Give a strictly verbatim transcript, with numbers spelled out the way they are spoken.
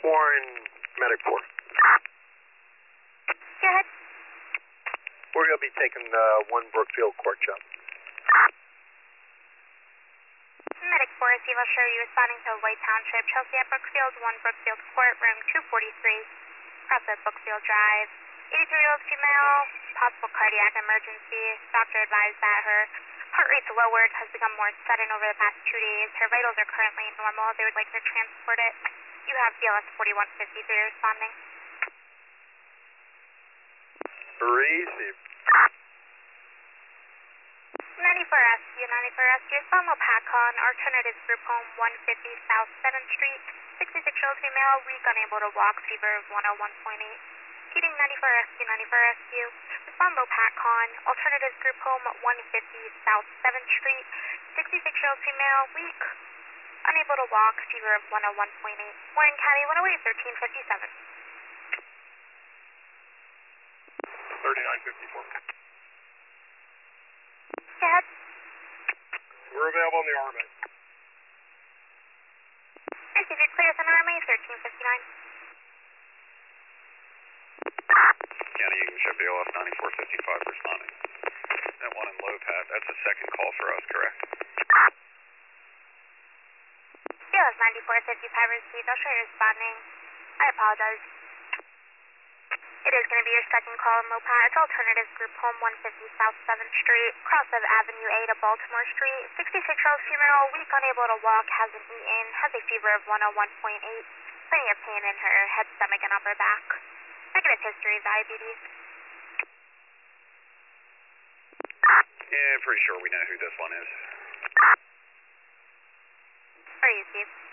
Warren, Medic four. Go ahead. We're going to be taking uh, one Brookfield Court job. Medic four, Steve, I'll show you responding to White Township, Chelsea at Brookfield, one Brookfield Court, room two forty-three, across at Brookfield Drive. eighty-three-year-old female, possible cardiac emergency. Doctor advised that her heart rate's lowered, has become more sudden over the past two days. Her vitals are currently normal. They would like to transport it. You have B L S forty-one fifty-three responding. Receive. ninety-four S U, ninety-four S U, respond Lopatcon, alternative group home, one fifty South seventh Street, sixty-six-year-old female, weak, unable to walk, fever of one oh one point eight. Heating ninety-four S U, ninety-four S U, respond Lopatcon, alternative group home, one fifty South seventh Street, sixty-six-year-old female, weak, unable to walk, fever of one oh one point eight. Warren County, one oh eight, thirteen fifty-seven. thirty-nine fifty-four. Go ahead. We're available on the R M A. Receive your clear as an R M A, thirteen fifty-nine. County English at B L S ninety-four fifty-five responding. That one in Lopat, that's a second call for us, correct? B L S ninety-four fifty-five received. I'll show you responding. I apologize. It is going to be your second call in Lopat. It's alternative group home, one fifty South seventh Street, cross of Avenue A to Baltimore Street. sixty-six-year-old female, weak, unable to walk, hasn't eaten, has a fever of one oh one point eight, plenty of pain in her head, stomach, and upper back. Negative history of diabetes. Yeah, pretty sure we know who this one is. Where are you, Steve?